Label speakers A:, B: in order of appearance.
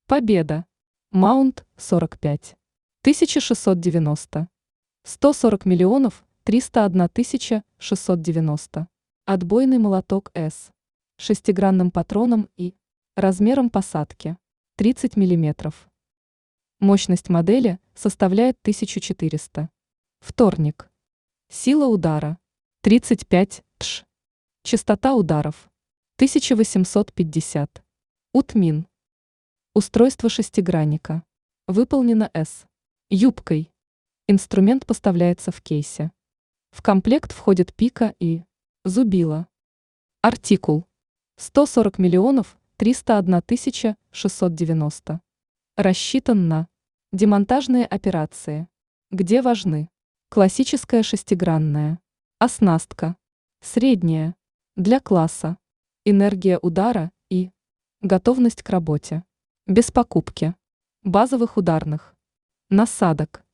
A: Победа. Маунт 45. 1690. 140 миллионов 301 тысяча 690. Отбойный молоток С. Шестигранным патроном и размером посадки 30 миллиметров. Мощность модели составляет 1400. Вторник. Сила удара 35 тш. Частота ударов 1850. Утмин. Устройство шестигранника. Выполнено С. Юбкой. Инструмент поставляется в кейсе. В комплект входит пика и зубило. Артикул. 140 миллионов 301 тысяча 690. Рассчитан на демонтажные операции, где важны классическая шестигранная, оснастка, средняя, для класса, энергия удара и готовность к работе, без покупки базовых ударных насадок.